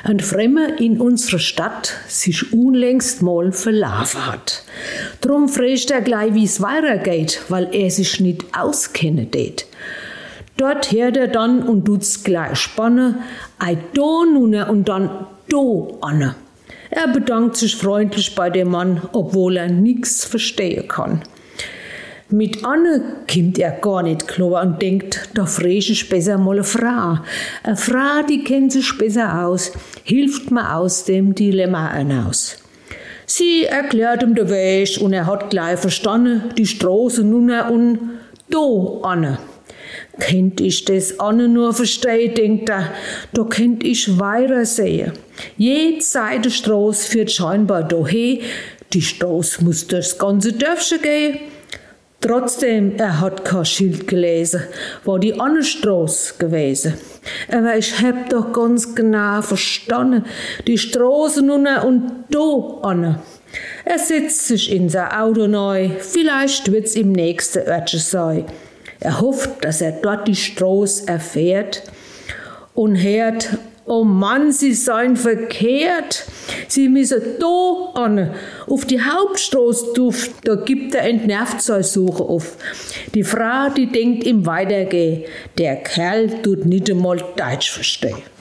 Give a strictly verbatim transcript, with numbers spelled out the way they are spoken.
ein Fremder in unserer Stadt sich unlängst mal verlaufen hat. Drum fragt er gleich, wie's weitergeht, weil er sich nicht auskennen tät. Dort hört er dann und tut's gleich spannen, ei do nunne und dann do anne. Er bedankt sich freundlich bei dem Mann, obwohl er nix verstehen kann. Mit Anne kommt er gar nicht klar und denkt, da frage ich besser mal eine Frau. Eine Frau, die kennt sich besser aus, hilft mir aus dem Dilemma hinaus. Sie erklärt ihm den Weg und er hat gleich verstanden, die Straße nunne und do Anne. Kennt ich das Anne nur verstehen, denkt er, da könnt ich weiter sehen. Jede Seite Straße führt scheinbar dahin, die Straße muss durchs ganze Dörfchen gehen. Trotzdem, er hat kein Schild gelesen, war die Annestraße gewesen. Aber ich hab doch ganz genau verstanden, die Straße nunne und do Anne. Er setzt sich in sein Auto neu, vielleicht wird's im nächsten Örtchen sein. Er hofft, dass er dort die Straße erfährt und hört, oh Mann, sie seien verkehrt. Sie müssen da an, auf die Hauptstraße duft. Da gibt er entnervt seine Suche auf. Die Frau, die denkt ihm weitergehen. Der Kerl tut nicht einmal Deutsch verstehen.